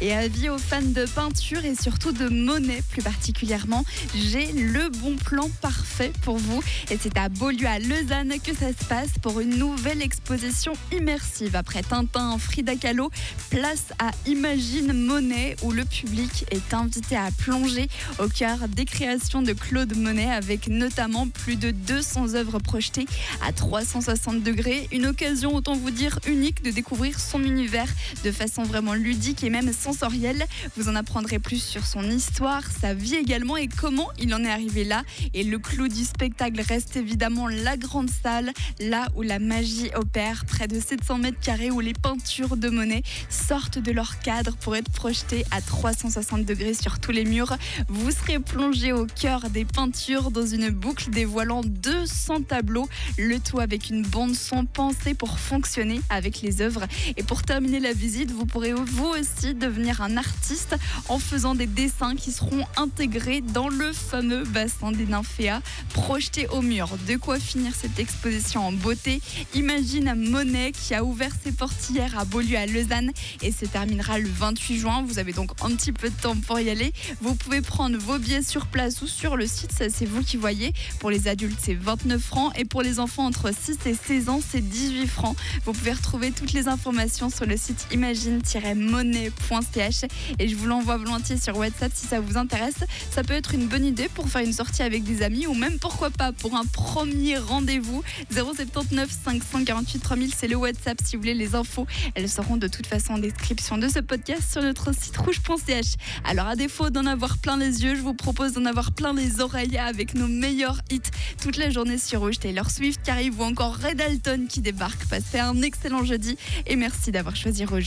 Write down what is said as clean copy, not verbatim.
Et avis aux fans de peinture et surtout de Monet plus particulièrement, j'ai le bon plan parfait pour vous. Et c'est à Beaulieu à Lausanne que ça se passe pour une nouvelle exposition immersive. Après Tintin, Frida Kahlo, place à Imagine Monet où le public est invité à plonger au cœur des créations de Claude Monet avec notamment plus de 200 œuvres projetées à 360 degrés. Une occasion, autant vous dire, unique de découvrir son univers de façon vraiment ludique et même sensorielle. Vous en apprendrez plus sur son histoire, sa vie également et comment il en est arrivé là. Et le clou du spectacle reste évidemment la grande salle, là où la magie opère, près de 700 mètres carrés où les peintures de Monet sortent de leur cadre pour être projetées à 360 degrés sur tous les murs. Vous serez plongé au cœur des peintures dans une boucle dévoilant 200 tableaux, le tout avec une bande son pensée pour fonctionner avec les œuvres. Et pour terminer la visite, vous pourrez vous aussi devenir un artiste en faisant des dessins qui seront intégrés dans le fameux bassin des nymphéas projeté au mur. De quoi finir cette exposition en beauté. Imagine Monet qui a ouvert ses portes hier à Beaulieu à Lausanne et se terminera le 28 juin. Vous avez donc un petit peu de temps pour y aller. Vous pouvez prendre vos billets sur place ou sur le site, ça c'est vous qui voyez. Pour les adultes c'est 29 francs et pour les enfants entre 6 et 16 ans c'est 18 francs. Vous pouvez retrouver toutes les informations sur le site imagine-monet.ch et je vous l'envoie volontiers sur WhatsApp si ça vous intéresse. Ça peut être une bonne idée pour faire une sortie avec des amis ou même pourquoi pas pour un premier rendez-vous. 079 548 3000 c'est le WhatsApp si vous voulez les infos. Elles seront de toute façon en description de ce podcast sur notre site rouge.ch. Alors à défaut d'en avoir plein les yeux, je vous propose d'en avoir plein les oreilles avec nos meilleurs hits toute la journée sur Rouge. Taylor Swift qui arrive ou encore Red Alton qui débarque. Passez un excellent jeudi et merci d'avoir choisi Rouge.